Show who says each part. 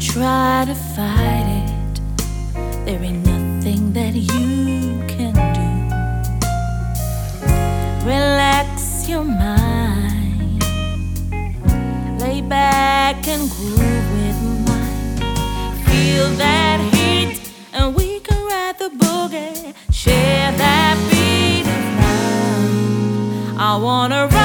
Speaker 1: try to fight it, there ain't nothing that you can do. Relax your mind, lay back and groove with mine. Feel that heat and we can ride the boogie, share that beat of love. I wanna